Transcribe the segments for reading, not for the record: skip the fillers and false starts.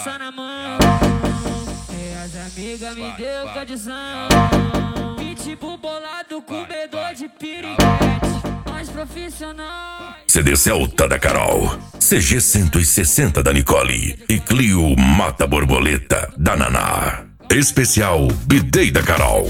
lança na mão. E as amigas me deu condição. Pitbull bolado, comedor de piriguete. Nós profissionais. CD Celta da Carol, CG 160 da Nicole e Clio Mata Borboleta da Naná. Especial Bidei da Carol.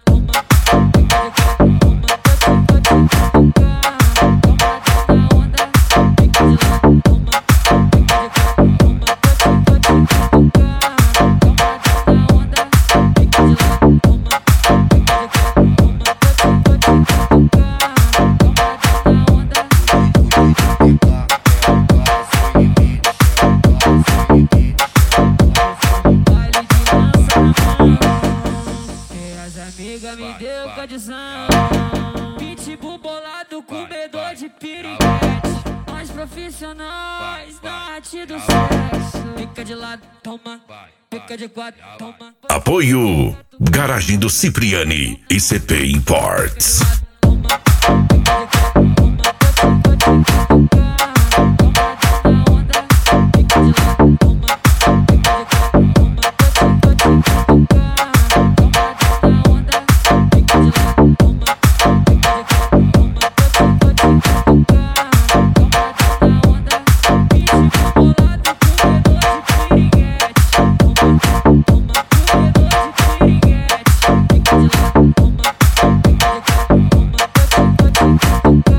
Amiga me deu condição. Pitbull bolado, comedor de piriguete. Nós profissionais da arte do sexo. Fica de lado, toma. Fica de quatro, toma. Apoio Garagem do Cipriani e CP Imports.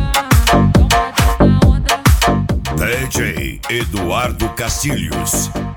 DJ Eduardo Castilhos.